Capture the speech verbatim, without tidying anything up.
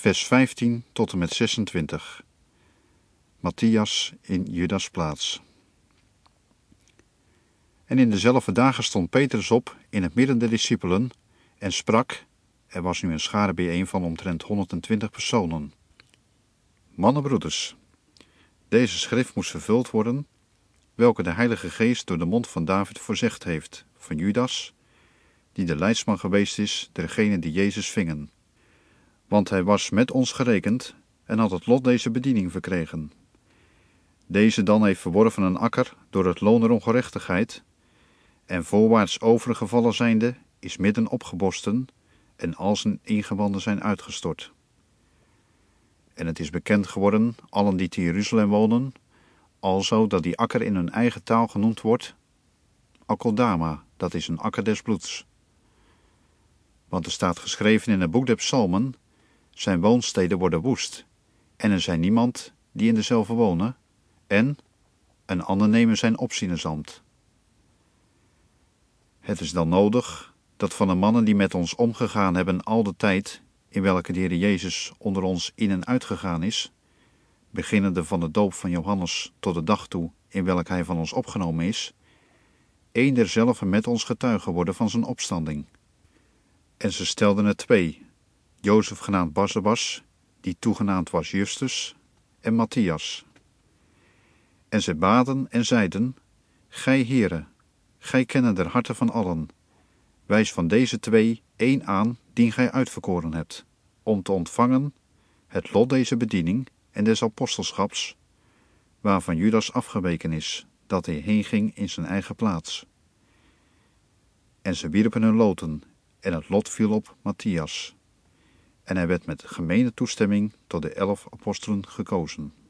vers vijftien tot en met zesentwintig. Matthias in Judas' plaats. En in dezelfde dagen stond Petrus op in het midden der discipelen en sprak, er was nu een schare bijeen van omtrent honderdtwintig personen. Mannenbroeders, deze schrift moest vervuld worden, welke de Heilige Geest door de mond van David voorzegd heeft, van Judas, die de leidsman geweest is dergenen die Jezus vingen. Want hij was met ons gerekend en had het lot deze bediening verkregen. Deze dan heeft verworven een akker door het loon der ongerechtigheid, en voorwaarts overgevallen zijnde is midden opgeborsten en al zijn ingewanden zijn uitgestort. En het is bekend geworden, allen die te Jeruzalem wonen, alzo dat die akker in hun eigen taal genoemd wordt, Akeldama, dat is een akker des bloeds. Want er staat geschreven in het boek der psalmen, zijn woonsteden worden woest, en er zijn niemand die in dezelfde wonen, en een ander nemen zijn opzienersambt. Het is dan nodig dat van de mannen die met ons omgegaan hebben al de tijd, in welke de Heer Jezus onder ons in en uitgegaan is, beginnende van de doop van Johannes tot de dag toe, in welk hij van ons opgenomen is, een derzelve met ons getuige worden van zijn opstanding. En ze stelden er twee, Jozef genaamd Barsabas, die toegenaamd was Justus, en Matthias. En ze baden en zeiden, gij Heere, gij kennen der harten van allen, wijs van deze twee één aan, dien gij uitverkoren hebt, om te ontvangen het lot deze bediening en des apostelschaps, waarvan Judas afgeweken is, dat hij heen ging in zijn eigen plaats. En ze wierpen hun loten, en het lot viel op Matthias. En hij werd met gemene toestemming tot de elf apostelen gekozen.